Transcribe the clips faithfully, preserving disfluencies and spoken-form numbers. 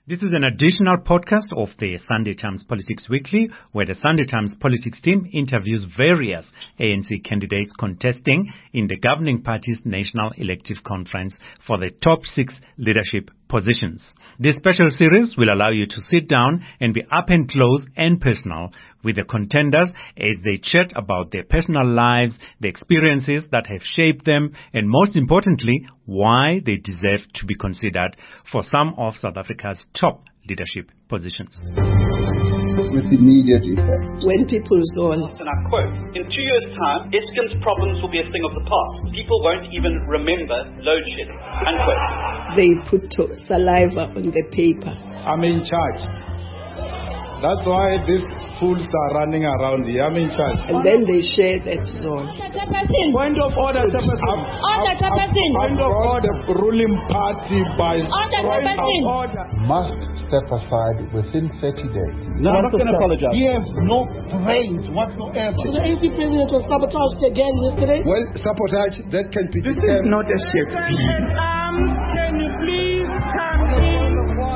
This is an additional podcast of the Sunday Times Politics Weekly, where the Sunday Times Politics team interviews various A N C candidates contesting in the governing party's National Elective Conference for the top six leadership positions. This special series will allow you to sit down and be up and close and personal with the contenders as they chat about their personal lives, the experiences that have shaped them, and most importantly, why they deserve to be considered for some of South Africa's top leadership positions. With immediate effect. When people zone. And I quote, in two years' time, Eskom's problems will be a thing of the past. People won't even remember load shedding. Unquote. They put saliva on the paper. I'm in charge. That's why these fools are running around here. I'm in charge. And then they share that zone. Point of order, Chairperson. Order, Chairperson. Point of order, ruling party by Order, point of Chairperson. order. Must step aside within thirty days. No, I'm not going to apologize. He has no brains whatsoever. The A N C president was sabotaged again yesterday. Well, sabotage, that can be... This is not a shit. Um, can you please come in?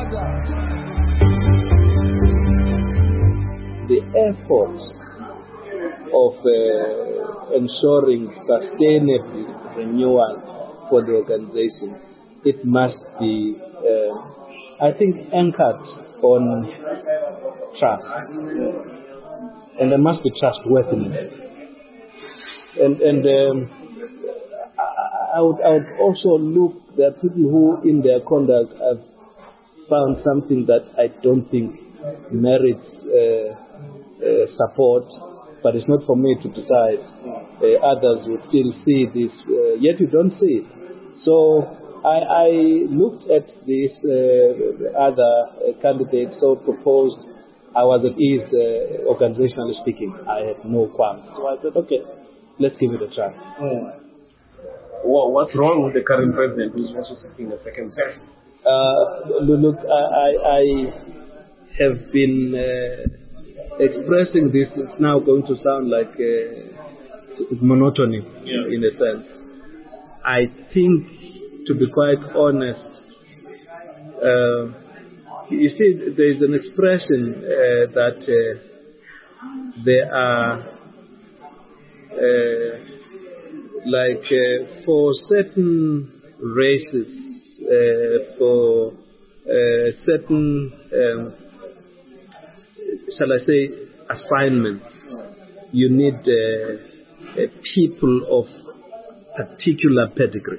The effort of uh, ensuring sustainable renewal for the organization, it must be, uh, I think, anchored on trust. And there must be trustworthiness. And, and um, I, I, would, I would also look, there are people who in their conduct have found something that I don't think merits uh, uh, support, but it's not for me to decide. Uh, others would still see this, uh, yet you don't see it. So I, I looked at this uh, other uh, candidates so proposed. I was at ease, uh, organizationally speaking. I had no qualms. So I said, okay, let's give it a try. Mm. Well, what's wrong with the current president who's also seeking a second term? Uh, look, I, I, I have been uh, expressing this. It's now going to sound like uh, monotony, yeah. in a sense. I think, to be quite honest, uh, you see, there is an expression uh, that uh, there are, uh, like, uh, for certain races, uh, for uh, certain, um, shall I say, assignments, you need uh, uh, people of particular pedigree.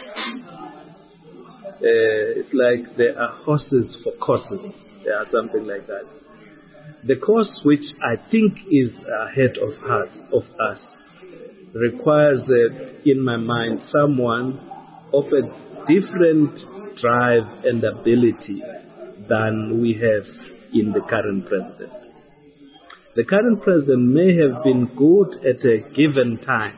Uh, it's like there are horses for courses, there are something like that. The course which I think is ahead of us, of us requires, uh, in my mind, someone of a different drive and ability than we have in the current president. The current president may have been good at a given time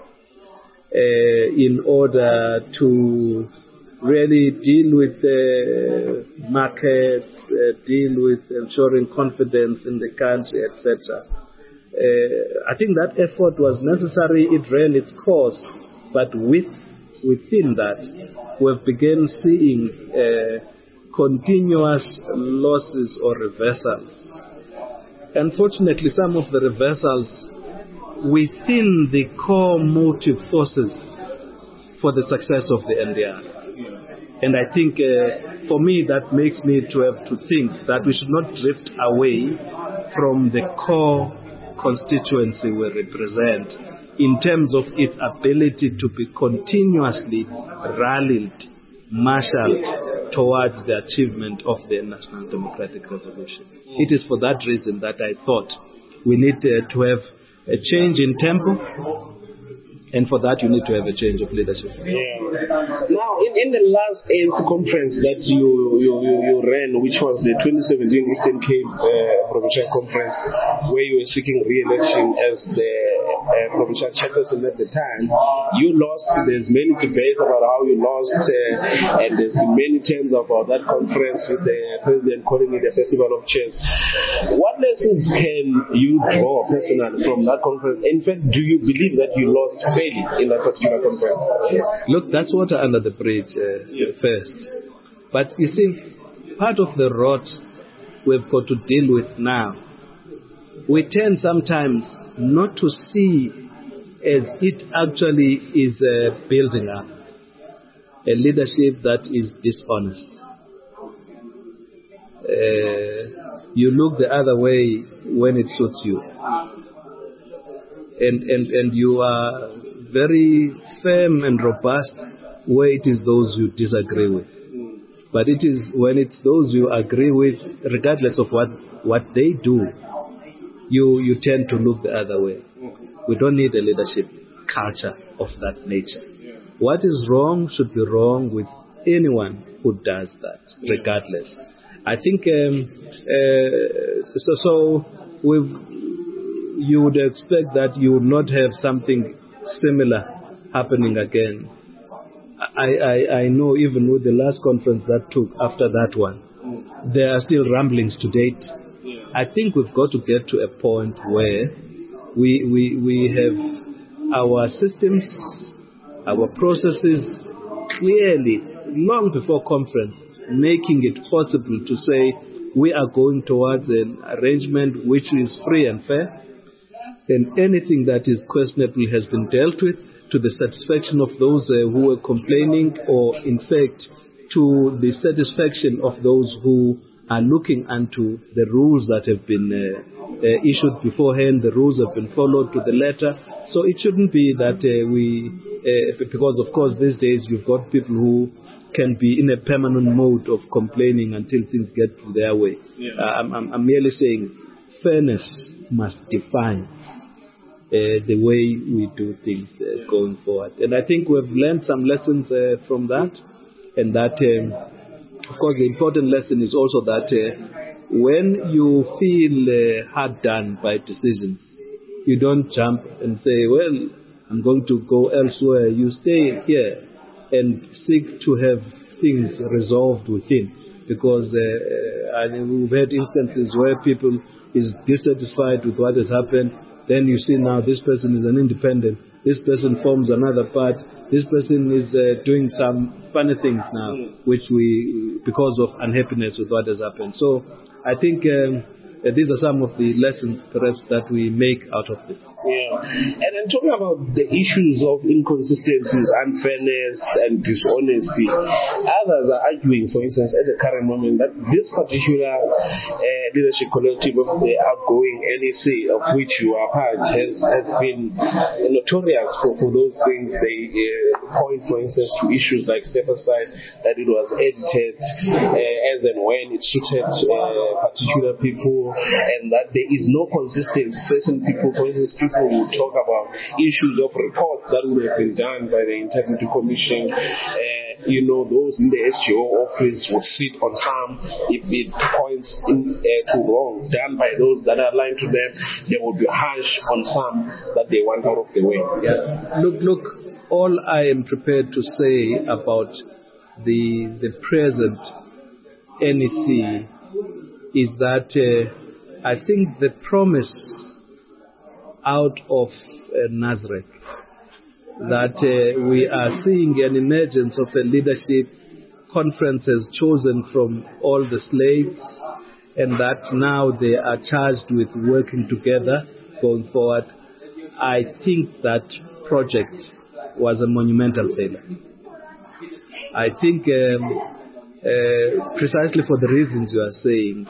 uh, in order to really deal with the markets, uh, deal with ensuring confidence in the country, et cetera. Uh, I think that effort was necessary. It ran its course, but with within that, we've begun seeing uh, continuous losses or reversals. Unfortunately, some of the reversals within the core motive forces for the success of the N D R. And I think, uh, for me, that makes me to have to think that we should not drift away from the core constituency we represent in terms of its ability to be continuously rallied, marshaled towards the achievement of the National Democratic Revolution. It is for that reason that I thought we need uh, to have a change in tempo, and for that you need to have a change of leadership. Yeah. Now, in, in the last A N C conference that you you, you, you ran, which was the twenty seventeen Eastern Cape uh, Provincial Conference, where you were seeking re-election as the uh, provincial chairperson at the time, you lost. There's many debates about how you lost, uh, and there's been many terms about that conference with the president calling it a festival of chairs. What lessons can you draw personally from that conference? In fact, do you believe that you lost fairly in that particular conference? Look, that's water under the bridge uh, yeah. first. But you see, part of the rot we've got to deal with now. We tend sometimes not to see as it actually is uh, building up a leadership that is dishonest. Uh, you look the other way when it suits you. And, and, and you are very firm and robust where it is those you disagree with. But it is when it's those you agree with, regardless of what, what they do, you, you tend to look the other way. We don't need a leadership culture of that nature. What is wrong should be wrong with anyone who does that, regardless. I think um, uh, so. So we've, you would expect that you would not have something similar happening again. I, I, I know even with the last conference that took after that one, there are still rumblings to date. I think we've got to get to a point where we we we have our systems, our processes clearly, long before conference, making it possible to say we are going towards an arrangement which is free and fair, and anything that is questionable has been dealt with to the satisfaction of those uh, who were complaining, or in fact to the satisfaction of those who are looking unto the rules that have been uh, uh, issued beforehand. The rules have been followed to the letter. So it shouldn't be that uh, we, uh, because of course these days you've got people who can be in a permanent mode of complaining until things get their way. Yeah. Uh, I'm, I'm, I'm merely saying fairness must define Uh, the way we do things uh, going forward. And I think we've learned some lessons uh, from that, and that, um, of course, the important lesson is also that uh, when you feel uh, hard done by decisions, you don't jump and say, well, I'm going to go elsewhere. You stay here and seek to have things resolved within, because uh, I mean, we've had instances where people is dissatisfied with what has happened. Then you see now this person is an independent, this person forms another part, this person is uh, doing some funny things now, which we, because of unhappiness with what has happened. So I think um, uh, these are some of the lessons perhaps that we make out of this. Yeah. And then talking about the issues of inconsistencies, unfairness and dishonesty, others are arguing, for instance, at the current moment, that this particular uh, leadership collective of the outgoing N E C, of which you are part, has, has been notorious for, for those things. They uh, point, for instance, to issues like step aside, that it was edited uh, as and when it suited uh, particular people, and that there is no consistency. Certain people, for instance, people will talk about issues of reports that would have been done by the Integrity Commission. Uh, you know, those in the S G O office would sit on some. If it points in, uh, to wrong done by those that are aligned to them, they would be harsh on some that they want out of the way. Yeah. Look, look. All I am prepared to say about the the present N E C is that uh, I think the promise out of uh, Nasrec, that uh, we are seeing an emergence of a leadership conference has chosen from all the slaves, and that now they are charged with working together going forward. I think that project was a monumental failure. I think um, uh, precisely for the reasons you are saying,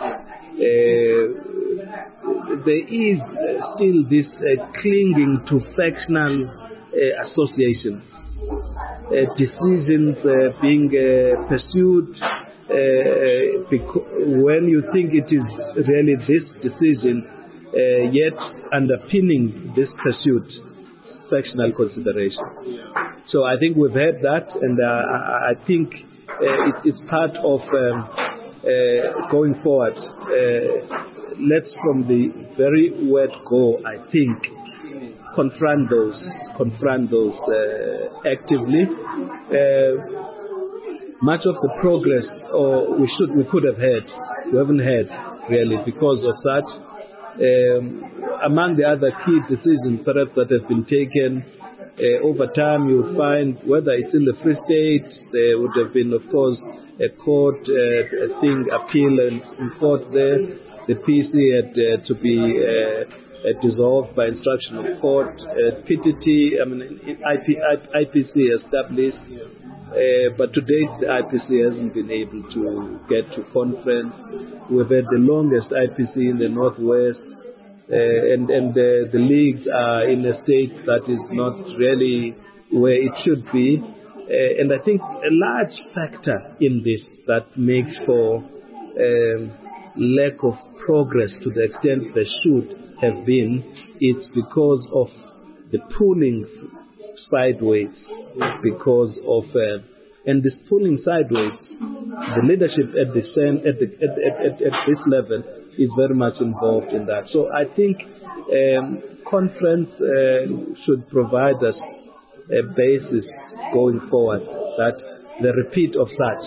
uh, there is still this uh, clinging to factional uh, associations, uh, decisions uh, being uh, pursued uh, beco- when you think it is really this decision, uh, yet underpinning this pursuit, factional consideration. So I think we've had that, and uh, I, I think uh, it, it's part of um, uh, going forward. Uh, let's from the very word go, I think, confront those, confront those uh, actively. Uh, much of the progress, or we should, we could have had, we haven't had really because of that. Um, among the other key decisions perhaps that have been taken Uh, over time, you would find whether it's in the Free State, there would have been, of course, a court uh, a thing, appeal in, in court there. The P C had uh, to be uh, uh, dissolved by instruction of court. Uh, P T T, I mean, I P, I P C established, uh, but to date, the I P C hasn't been able to get to conference. We've had the longest I P C in the Northwest. Uh, and and the, the leagues are in a state that is not really where it should be. Uh, and I think a large factor in this that makes for um, lack of progress to the extent there should have been, it's because of the pulling sideways, because of, uh, and this pulling sideways, the leadership at, the same, at, the, at, at, at, at this level is very much involved in that. So I think um, conference uh, should provide us a basis going forward that the repeat of such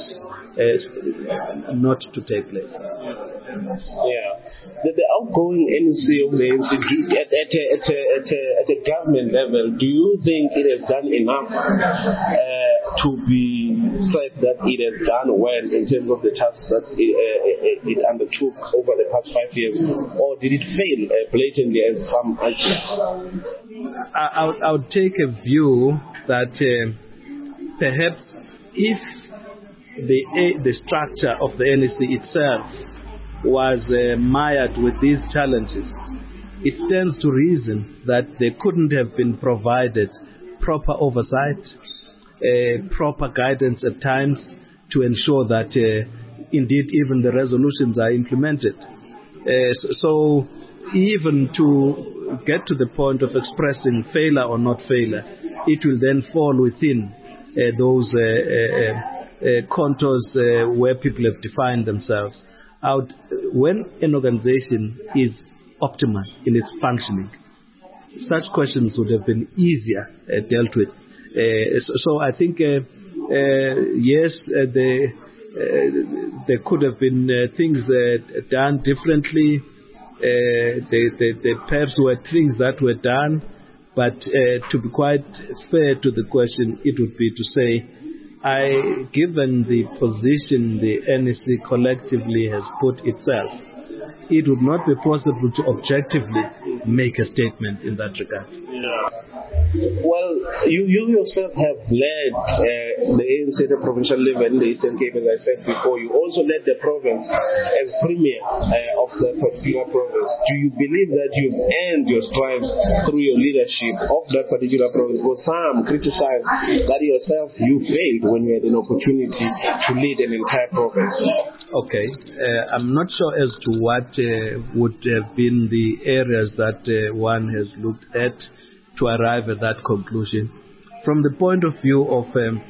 uh, not to take place. Yeah, the, the outgoing N E C of the N C at, at, a, at, a, at, a, at a government level, do you think it has done enough uh, to be said that it has done well in terms of the tasks that it, uh, it undertook over the past five years, or did it fail uh, blatantly as some argue? I, I, would, I would take a view that uh, perhaps if the the structure of the N E C itself was uh, mired with these challenges, it stands to reason that they couldn't have been provided proper oversight, uh, proper guidance at times to ensure that uh, indeed even the resolutions are implemented. Uh, so, so even to get to the point of expressing failure or not failure, it will then fall within uh, those uh, uh, uh, contours uh, where people have defined themselves. Out when an organization is optimal in its functioning, such questions would have been easier uh, dealt with. Uh, so, so I think, uh, uh, yes, uh, they, uh, there could have been uh, things that done differently. Uh, they, they, they perhaps were things that were done, but uh, to be quite fair to the question, it would be to say, I, given the position the N E C collectively has put itself, it would not be possible to objectively make a statement in that regard. Yeah. Well, you, you yourself have led uh, the A N C at the provincial level in the Eastern Cape, as I said before. You also led the province as premier uh, of that particular province. Do you believe that you've earned your stripes through your leadership of that particular province? Because some criticize that yourself you failed when you had an opportunity to lead an entire province. Okay. Uh, I'm not sure as to what uh, would have been the areas that uh, one has looked at to arrive at that conclusion. From the point of view of um,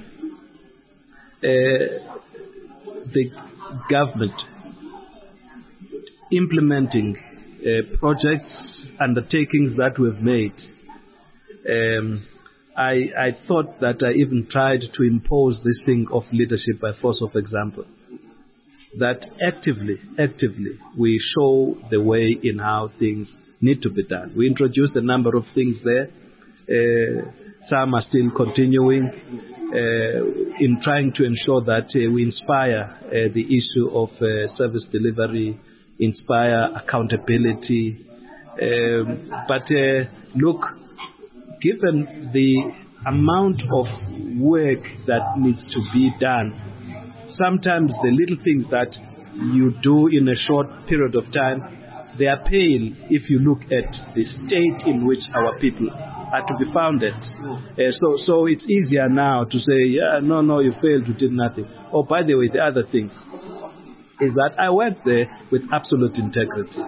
uh, the government implementing uh, projects, undertakings that we've made, um, I, I thought that I even tried to impose this thing of leadership by force of example. That actively, actively, we show the way in how things need to be done. We introduced a number of things there. Uh, some are still continuing uh, in trying to ensure that uh, we inspire uh, the issue of uh, service delivery, inspire accountability. Um, but uh, look, given the amount of work that needs to be done, sometimes the little things that you do in a short period of time, they are pale if you look at the state in which our people are to be founded. Uh, so, so it's easier now to say, yeah, no, no, you failed, you did nothing. Oh, by the way, the other thing is that I went there with absolute integrity.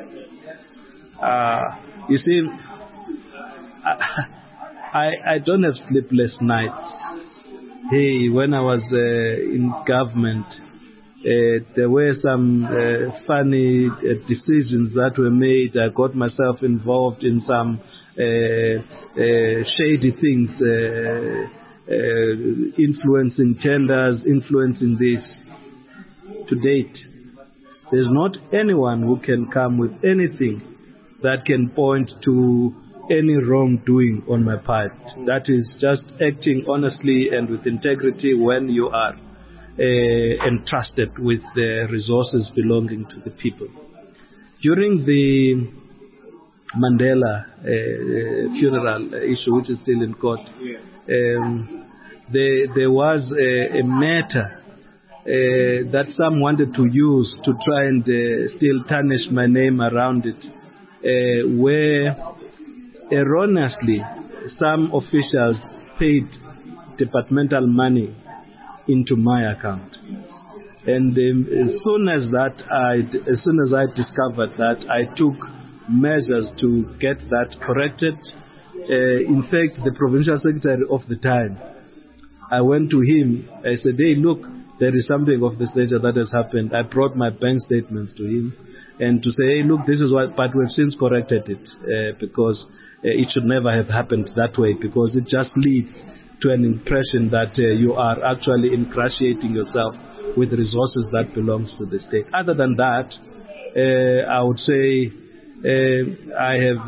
Uh, you see, I, I don't have sleepless nights. Hey, when I was uh, in government, uh, there were some uh, funny uh, decisions that were made. I got myself involved in some uh, uh, shady things, uh, uh, influencing tenders, influencing this. To date, there's not anyone who can come with anything that can point to any wrongdoing on my part. That is just acting honestly and with integrity when you are uh, entrusted with the resources belonging to the people. During the Mandela uh, funeral issue, which is still in court, um, there, there was a, a matter Uh, that some wanted to use to try and uh, still tarnish my name around it, uh, where erroneously some officials paid departmental money into my account. And um, as soon as that, I, as soon as I discovered that, I took measures to get that corrected. Uh, in fact, the provincial secretary of the time, I went to him. I said, "Hey, look, there is something of this nature that has happened." I brought my bank statements to him and to say, "Hey, look, this is what," but we've since corrected it uh, because uh, it should never have happened that way, because it just leads to an impression that uh, you are actually ingratiating yourself with resources that belongs to the state. Other than that, uh, I would say uh, I have,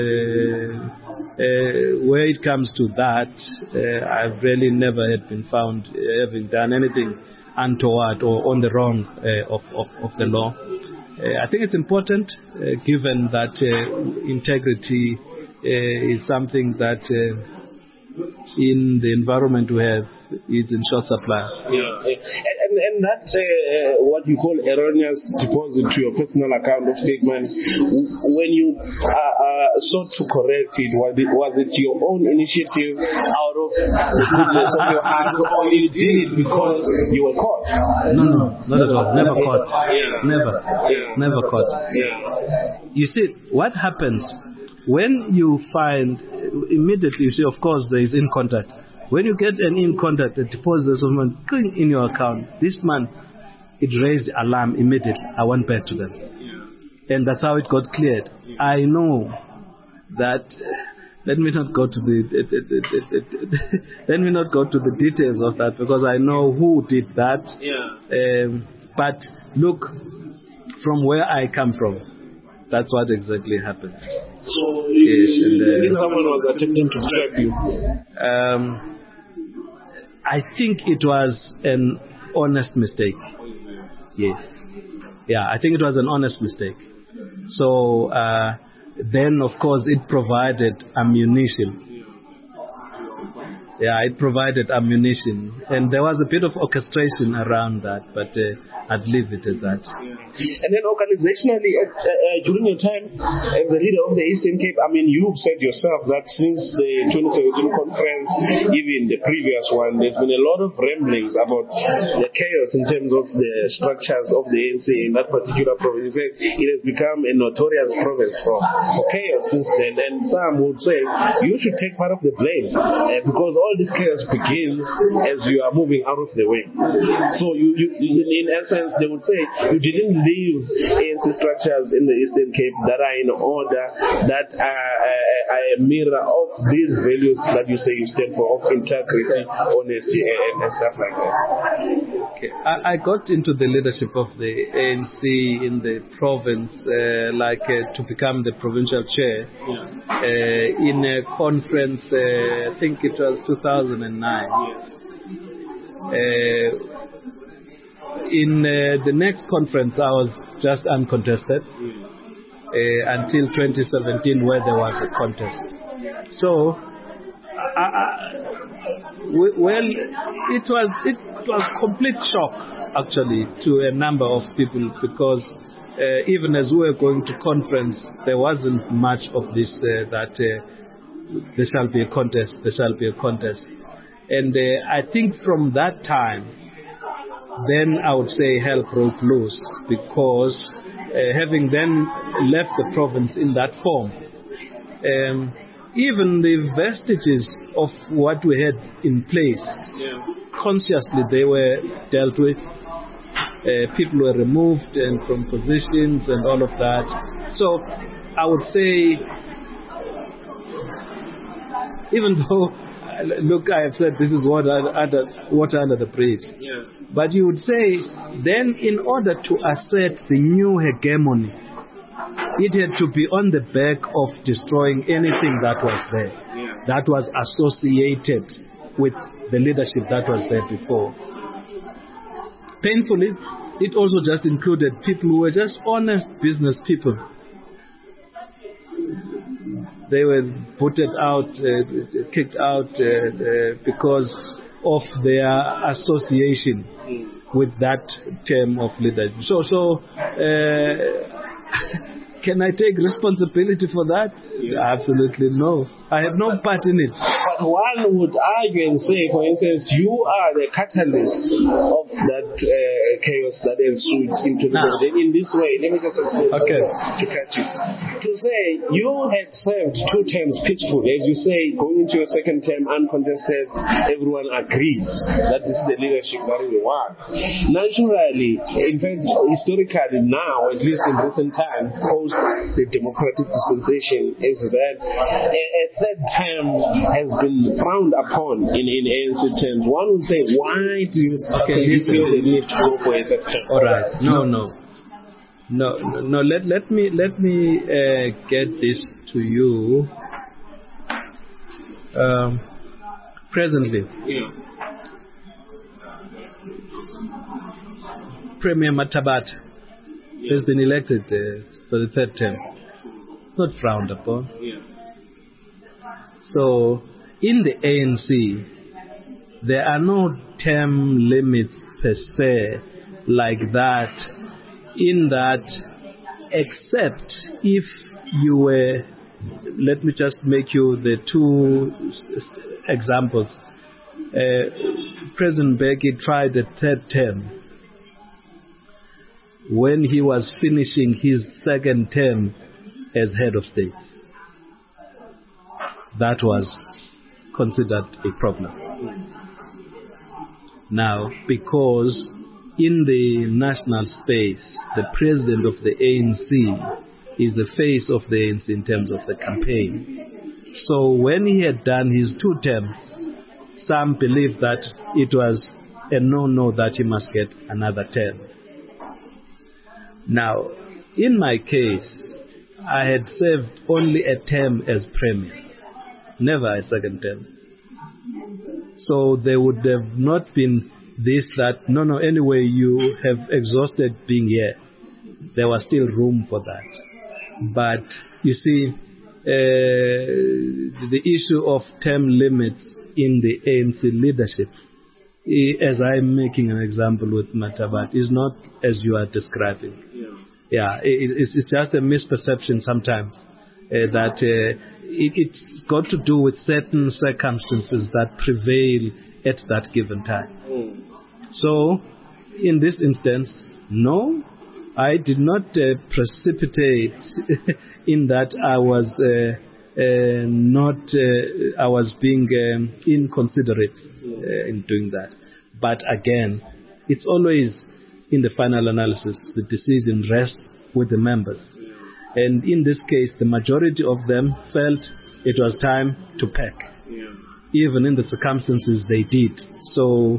uh, uh, where it comes to that, uh, I've really never had been found having done anything untoward or on the wrong uh, of, of, of the law. Uh, I think it's important, uh, given that uh, integrity uh, is something that uh, in the environment we have is in short supply. Yeah, and, and that uh, what you call erroneous deposit to your personal account of statement, when you uh, uh, sought to correct it, was it, was it your own initiative out of the goodness of your heart, or you did it because you were caught? No, no, not at all. Never caught. Yeah. Never. Yeah. Never caught. Yeah. You see, what happens when you find, immediately you see, of course, there is in contact. When you get an in contact, a deposit of someone going in your account, this man, it raised alarm immediately. I went back to them. Yeah. And that's how it got cleared. Yeah. I know that, let me not go to the, let me not go to the details of that, because I know who did that. Yeah. Um, but look, from where I come from, that's what exactly happened. So yes, and, uh, someone was attempting to trap you. Um, I think it was an honest mistake. Yes. Yeah, I think it was an honest mistake. So uh, then, of course, it provided ammunition. Yeah, it provided ammunition. And there was a bit of orchestration around that, but uh, I'd leave it at that. And then organizationally, uh, uh, during your time as the leader of the Eastern Cape, I mean, you've said yourself that since the twenty seventeen conference, even the previous one, there's been a lot of ramblings about the chaos in terms of the structures of the A N C in that particular province. It has become a notorious province for, for chaos since then. And some would say you should take part of the blame uh, because all this chaos begins as you are moving out of the way. So you, you in essence, they would say you didn't leave A N C structures in the Eastern Cape that are in order, that are, are a mirror of these values that you say you stand for, of integrity, honesty, and, and stuff like that. Okay. I, I got into the leadership of the A N C in the province, uh, like uh, to become the provincial chair, yeah. uh, in a conference, uh, I think it was two thousand nine. Yes. Uh, In uh, the next conference, I was just uncontested uh, until twenty seventeen, where there was a contest. So, I, I, well, it was it was complete shock actually to a number of people, because uh, even as we were going to conference, there wasn't much of this uh, that uh, there shall be a contest, there shall be a contest, and uh, I think from that time, then I would say hell broke loose, because uh, having then left the province in that form, um, even the vestiges of what we had in place, yeah. consciously they were dealt with. Uh, people were removed and from positions and all of that. So I would say, even though, look, I have said this is water under, water under the bridge. Yeah. But you would say, then in order to assert the new hegemony it had to be on the back of destroying anything that was there, Yeah. that was associated with the leadership that was there before. Painfully, it also just included people who were just honest business people. They were booted out, uh, kicked out uh, uh, because of their association with that term of leadership. So, so uh, can I take responsibility for that? Yeah. Absolutely no. I have no part in it. But one would argue and say, for instance, you are the catalyst of that uh, chaos that ensued in twenty seventeen. In this way, let me just explain Okay. to catch you. To say you had served two terms peacefully, as you say, going into your second term uncontested, everyone agrees that this is the leadership that we want. Naturally, in fact, historically now, at least in recent times, post the democratic dispensation, is that a, a third term has been frowned upon in, in A N C terms. One would say, why do you, Okay, do you listen. feel the need to go for a third term? All right. No, no, no, no. no. Let let me let me uh, get this to you. Um, presently, Yeah. Premier Matabat has been elected uh, for the third term. Not frowned upon. Yeah. So, in the A N C, there are no term limits per se like that, in that, except if you were, let me just make you the two examples. Uh, President Mbeki tried a third term when he was finishing his second term as head of state. That was considered a problem. Now, because in the national space, the president of the A N C is the face of the A N C in terms of the campaign. So when he had done his two terms, some believed that it was a no-no that he must get another term. Now, in my case, I had served only a term as premier, never a second term. So there would have not been this, that, no, no, anyway, you have exhausted being here. There was still room for that. But, you see, uh, the issue of term limits in the A N C leadership, as I'm making an example with Matabat, is not as you are describing. Yeah. Yeah, it, it's, it's just a misperception sometimes uh, that uh, it, it's got to do with certain circumstances that prevail at that given time. Mm. So, in this instance, no, I did not uh, precipitate in that I was uh, uh, not, uh, I was being um, inconsiderate uh, in doing that. But again, it's always, in the final analysis, the decision rests with the members. And in this case, the majority of them felt it was time to pack. Yeah. Even in the circumstances they did. So,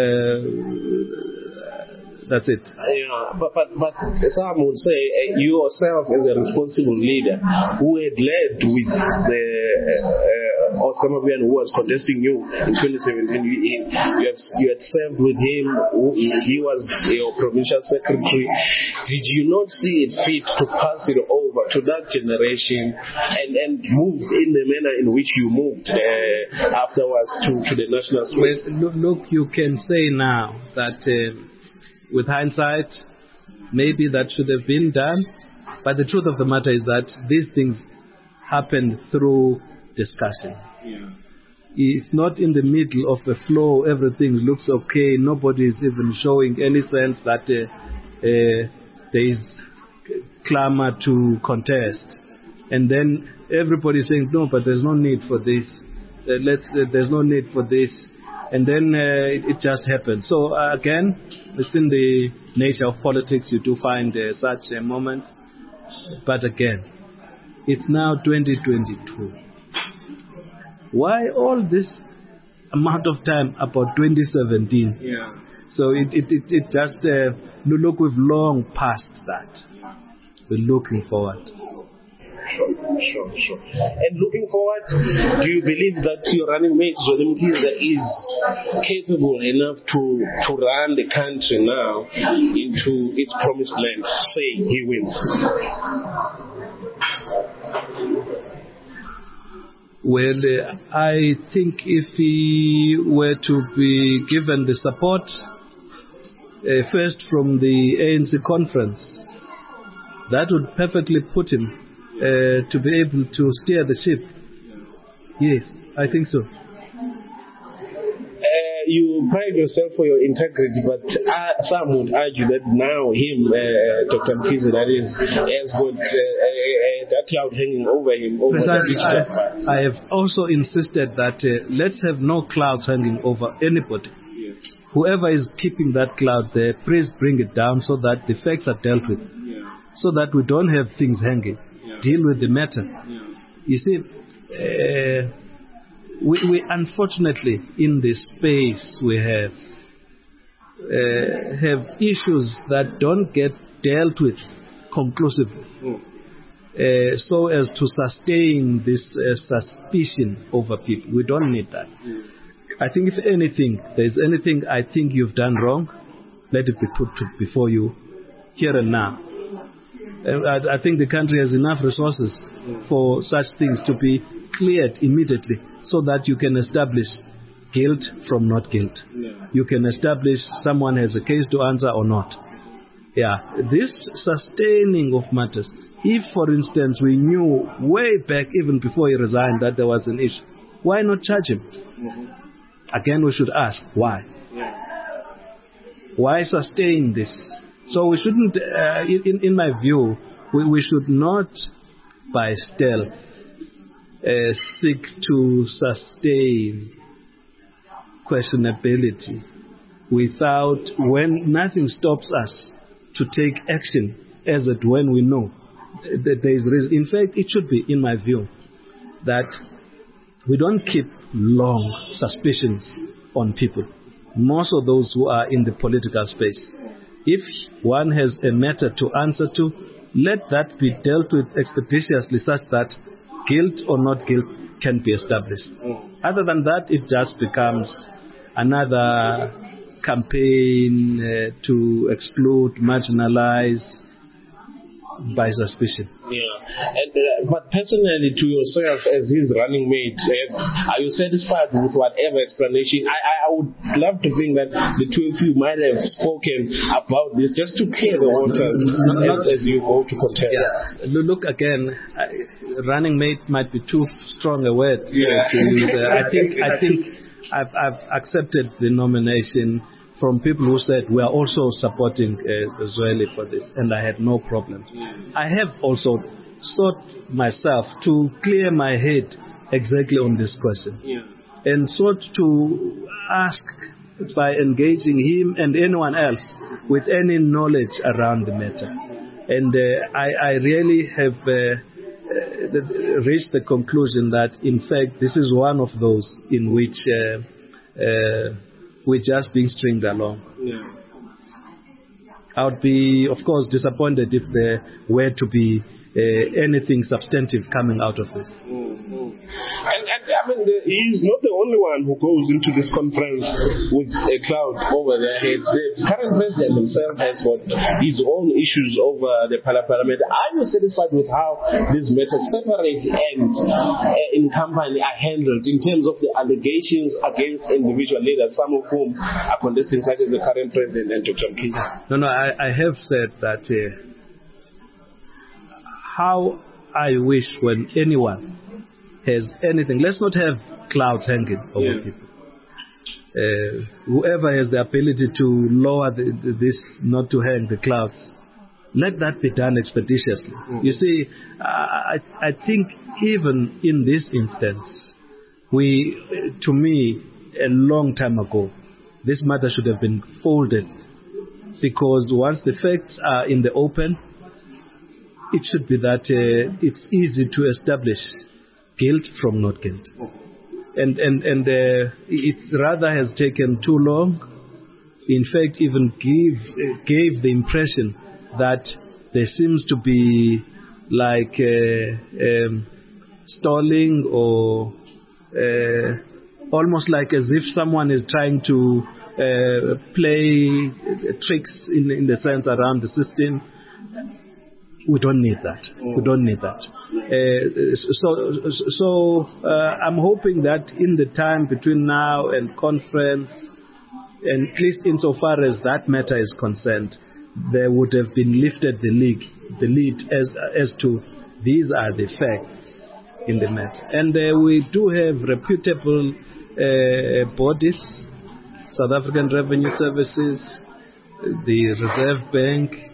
uh, that's it. Yeah, but, but, but some would say uh, you yourself as a responsible leader who had led with the uh, Oscar Mabiane, who was contesting you in twenty seventeen, you, you, have, you had served with him, who, he was your provincial secretary. Did you not see it fit to pass it over to that generation and, and move in the manner in which you moved uh, afterwards to, to the national space? Well, look, look, you can say now that uh, with hindsight, maybe that should have been done. But the truth of the matter is that these things happen through discussion. Yeah. It's not in the middle of the flow, everything looks okay, nobody is even showing any sense that uh, uh, there is clamor to contest. And then everybody is saying, no, but there's no need for this. Uh, let's, uh, there's no need for this. And then uh, it, it just happened. So uh, again, it's in the nature of politics. You do find uh, such a moment. But again, it's now twenty twenty-two. Why all this amount of time about twenty seventeen? Yeah. So it it it, it just uh, look, we've long passed that. we're looking forward. Sure, sure, sure. And looking forward, do you believe that your running mate, Zweli Mkhize, is capable enough to, to run the country now into its promised land? Say he wins. Well, uh, I think if he were to be given the support, uh, first from the A N C conference, that would perfectly put him Uh, to be able to steer the ship. Yes, I think so. Uh, you pride yourself for your integrity, but uh, some would argue that now him, uh, Doctor Mkhize, that is, has got uh, uh, that cloud hanging over him. Over Precisely. the I, I have also insisted that uh, let's have no clouds hanging over anybody. Yes. Whoever is keeping that cloud there, please bring it down so that the facts are dealt with, Yeah. so that we don't have things hanging. Deal with the matter. Yeah. You see, uh, we, we unfortunately in this space we have uh, have issues that don't get dealt with conclusively, Mm. uh, so as to sustain this uh, suspicion over people. We don't need that. Mm. I think if anything, there's anything I think you've done wrong, let it be put to, before you here and now. I, I think the country has enough resources for such things to be cleared immediately so that you can establish guilt from not guilt. Yeah. You can establish someone has a case to answer or not. Yeah, this sustaining of matters. If, for instance, we knew way back, even before he resigned, that there was an issue, why not charge him? Mm-hmm. Again, we should ask, why? Yeah. Why sustain this? So we shouldn't, uh, in, in my view, we, we should not, by stealth, uh, seek to sustain questionability without, when nothing stops us to take action as at when we know that there is reason. In fact, it should be, in my view, that we don't keep long suspicions on people, most of those who are in the political space. If one has a matter to answer to, let that be dealt with expeditiously such that guilt or not guilt can be established. Mm. Other than that, it just becomes another campaign uh, to exclude, marginalize by suspicion. Yeah. And, uh, but personally, to yourself as his running mate, uh, are you satisfied with whatever explanation? I, I, I would love to think that the two of you might have spoken about this just to clear the waters as, as you go to contest. Yeah. Look, again, uh, running mate might be too strong a word. Yeah. To use. Uh, I think I think I've, I've accepted the nomination from people who said we are also supporting uh, Zweli for this, and I had no problems. Mm. I have also sought myself to clear my head exactly on this question, yeah. and sought to ask by engaging him and anyone else with any knowledge around the matter. And uh, I, I really have uh, uh, reached the conclusion that, in fact, this is one of those in which uh, uh, we're just being stringed along. Yeah. I would be, of course, disappointed if there were to be uh, anything substantive coming out of this. Mm-hmm. And, and I mean, the, he's not the only one who goes into this conference with a cloud over their head. The current president himself has got his own issues over the parliament. Are you satisfied with how these matters separately and uh, in company are handled in terms of the allegations against individual leaders, some of whom are contesting, such as the current president and Doctor Mkhize? No, no, I, I have said that uh, how I wish when anyone has anything, let's not have clouds hanging over yeah. people. Uh, whoever has the ability to lower the, the, this, not to hang the clouds, let that be done expeditiously. Mm-hmm. You see, I, I think even in this instance, we, to me, a long time ago, this matter should have been folded, because once the facts are in the open, it should be that uh, it's easy to establish guilt from not guilt. And and and uh, it rather has taken too long. In fact, even give uh, gave the impression that there seems to be like uh, um, stalling or uh, almost like as if someone is trying to uh, play tricks in, in the sense around the system. We don't need that. We don't need that. Uh, so so uh, I'm hoping that in the time between now and conference, and at least insofar as that matter is concerned, there would have been lifted the lead, the lead as as to these are the facts in the matter. And uh, we do have reputable uh, bodies, South African Revenue Services, the Reserve Bank,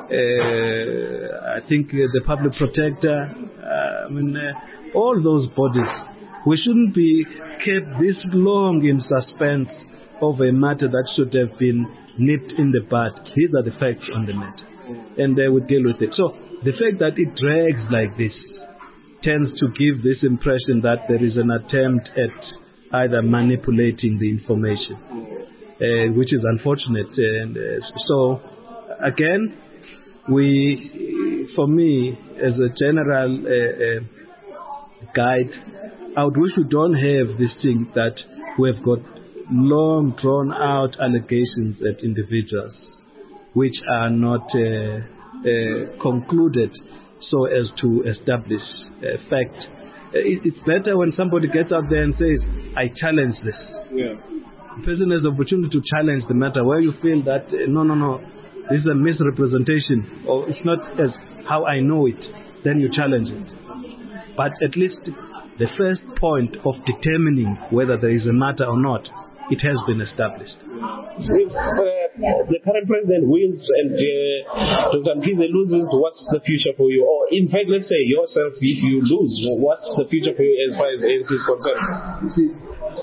uh, I think uh, the Public Protector, uh, I mean, uh, all those bodies. We shouldn't be kept this long in suspense over a matter that should have been nipped in the bud. These are the facts on the matter, and they will deal with it. So the fact that it drags like this tends to give this impression that there is an attempt at either manipulating the information, uh, which is unfortunate. And uh, so, again, we, for me, as a general uh, uh, guide, I would wish we don't have this thing that we have got long drawn-out allegations at individuals which are not uh, uh, concluded so as to establish a fact. It, it's better when somebody gets out there and says, I challenge this. Yeah. The person has the opportunity to challenge the matter where you feel that, uh, no, no, no, this is a misrepresentation, or it's not as how I know it, then you challenge it. But at least the first point of determining whether there is a matter or not, it has been established. If uh, the current president wins and uh, Doctor Mkhize loses, what's the future for you? Or in fact, let's say yourself, if you lose, what's the future for you as far as A N C is concerned? You see,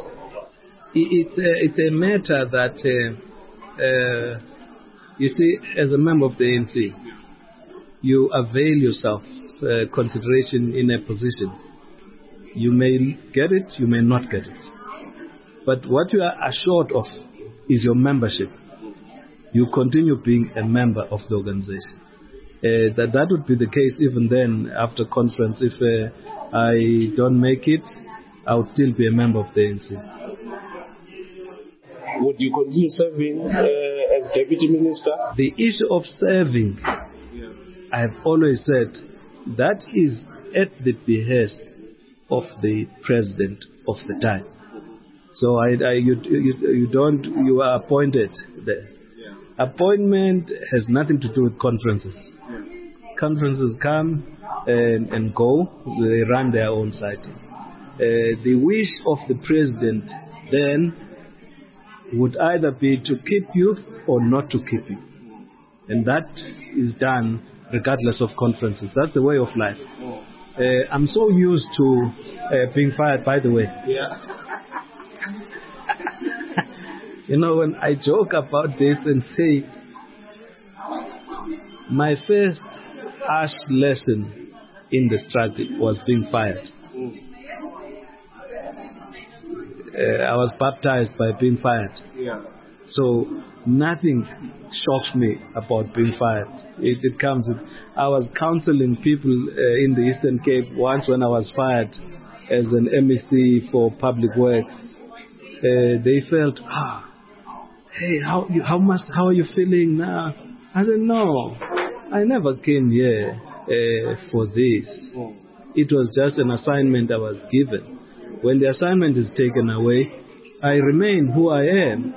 it's a, it's a matter that, uh, uh, you see, as a member of the A N C, you avail yourself uh, consideration in a position. You may get it, you may not get it. But what you are assured of is your membership. You continue being a member of the organization. Uh, that that would be the case even then after conference. If uh, I don't make it, I would still be a member of the A N C. Would you continue serving uh, as deputy minister? The issue of serving, I have always said, that is at the behest of the president of the time. So I, I, you, you, you don't, you are appointed there. Yeah. Appointment has nothing to do with conferences. Yeah. Conferences come and, and go. They run their own site. Uh, the wish of the president then would either be to keep you or not to keep you. And that is done regardless of conferences. That's the way of life. Uh, I'm so used to uh, being fired, by the way. Yeah. You know, when I joke about this and say, my first harsh lesson in the struggle was being fired. Mm. Uh, I was baptized by being fired. Yeah. So nothing shocks me about being fired. It, it comes with, I was counseling people uh, in the Eastern Cape once when I was fired as an M E C for public works. Uh, they felt, ah, hey, how you, how much, how are you feeling now? I said, no, I never came here uh, for this. It was just an assignment I was given. When the assignment is taken away, I remain who I am,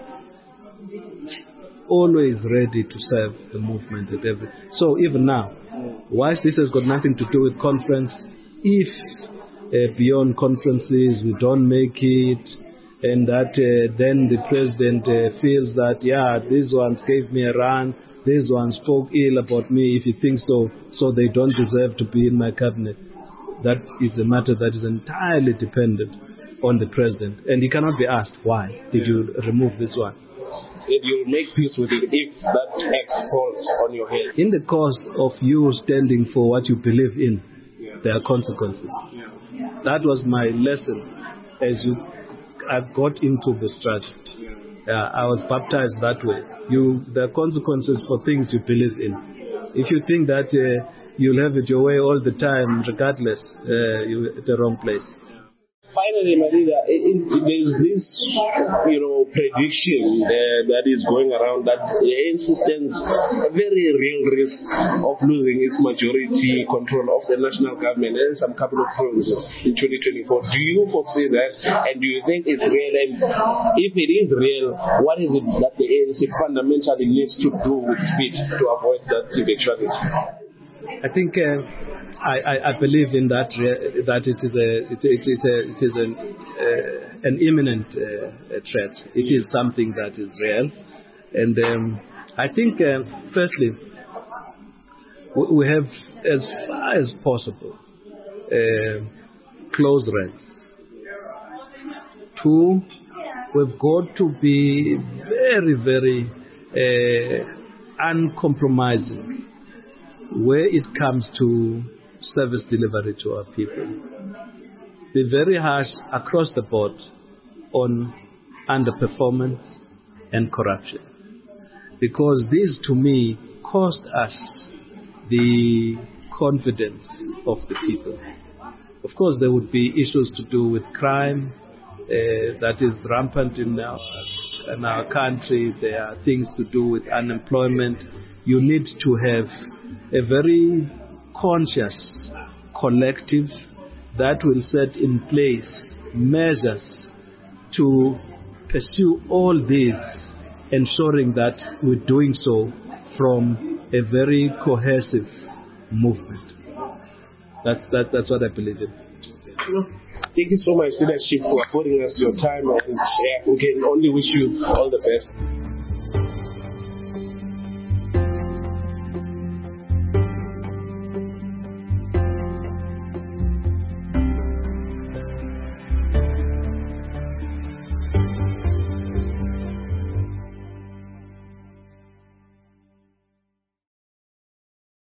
always ready to serve the movement and everything. So even now, whilst this has got nothing to do with conference, if uh, beyond conferences we don't make it, and that uh, then the president uh, feels that, yeah, these ones gave me a run, these ones spoke ill about me, if he thinks so, so they don't deserve to be in my cabinet. That is a matter that is entirely dependent on the president. And he cannot be asked, why did you remove this one? And you'll make peace with it if that axe falls on your head. In the course of you standing for what you believe in, yeah, there are consequences. Yeah. That was my lesson as you I got into the struggle. Yeah, I was baptized that way. You, there are consequences for things you believe in. If you think that uh, you'll have it your way all the time, regardless, uh, you're at the wrong place. Finally, my leader, it, it, there's this, you know, prediction uh, that is going around that the A N C stands a very real risk of losing its majority control of the national government in some couple of provinces in twenty twenty-four. Do you foresee that? And do you think it's real? And if it is real, what is it that the A N C fundamentally needs to do with speed to avoid that eventuality? I think uh, I, I, I believe in that re- that it is a it, it is a it is an uh, an imminent uh, threat. It is something that is real, and um, I think uh, firstly we have, as far as possible, uh, close ranks. Two, we've got to be very very uh, uncompromising where it comes to service delivery to our people. Be very harsh across the board on underperformance and corruption. Because these, to me, cost us the confidence of the people. Of course, there would be issues to do with crime uh, that is rampant in our, in our country. There are things to do with unemployment. You need to have a very conscious collective that will set in place measures to pursue all this, ensuring that we're doing so from a very cohesive movement. That's that, that's what I believe in. Thank you so much, leadership, for affording us your time, and yeah, we can only wish you all the best.